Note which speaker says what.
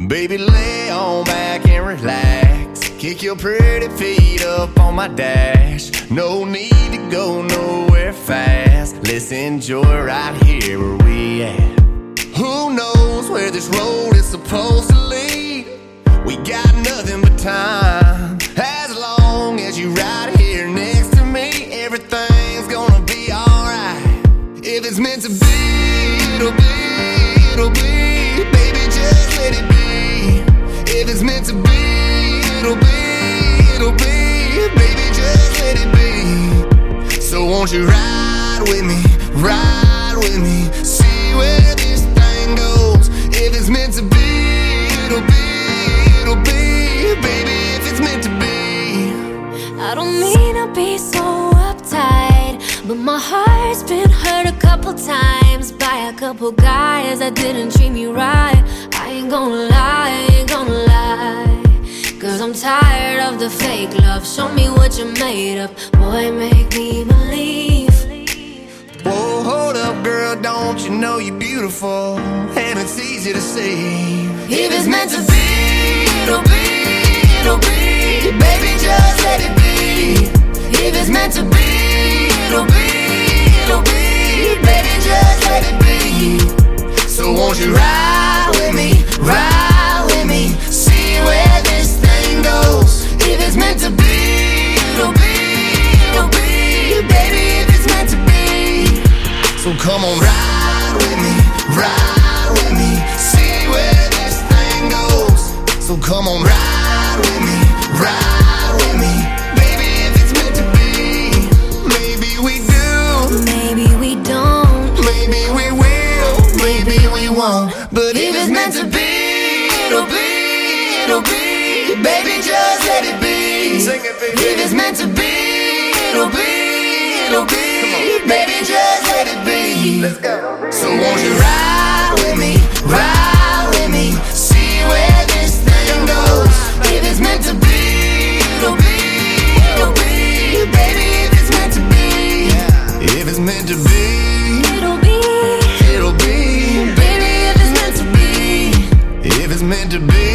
Speaker 1: Baby, lay on back and relax. Kick your pretty feet up on my dash. No need to go nowhere fast. Let's enjoy right here where we at. Who knows where this road is supposed to lead? We got nothing but time. As long as you right here next to me, everything's gonna be alright. If it's meant to be, it'll be, it'll be. Baby, just let it be. If it's meant to be, it'll be, it'll be. Baby, just let it be. So won't you ride with me, ride with me, see where this thing goes. If it's meant to be, it'll be, it'll be. Baby, if it's meant to be.
Speaker 2: I don't mean to be so uptight, but my heart's been hurt a couple times by a couple guys that didn't treat me right. I ain't gonna lie, I ain't gonna lie, 'cause I'm tired of the fake love. Show me what you're made of, boy, make me believe.
Speaker 1: Whoa, hold up, girl, don't you know you're beautiful? And it's easy to see.
Speaker 2: If it's meant to be, it'll be, it'll be. Baby, just let it be. If it's meant to be, it'll be, it'll be. Baby, just let it be.
Speaker 1: So won't you ride with me,
Speaker 2: Ride with me, see where this thing goes. If it's meant to be, it'll be, it'll be. Baby, if it's meant to be.
Speaker 1: so come on, ride with me, ride with me, see where this thing goes. So come on, ride with me, ride with me. Baby, if it's meant to be, maybe we do,
Speaker 2: Maybe we don't,
Speaker 1: maybe we will, maybe we won't. But
Speaker 2: if it's meant to be, it'll be, it'll be. Baby, just let it be.
Speaker 1: sing it, baby.
Speaker 2: If it's meant to be, it'll be, it'll be. Baby, just let it be.
Speaker 1: Let's go.
Speaker 2: So won't you ride with me, ride with me, see where this thing goes. If it's meant to be, it'll be, it'll be. Baby, if it's meant to be,
Speaker 1: If it's meant to be,
Speaker 2: it'll be,
Speaker 1: it'll be.
Speaker 2: baby, if it's meant to be.
Speaker 1: If it's meant to be,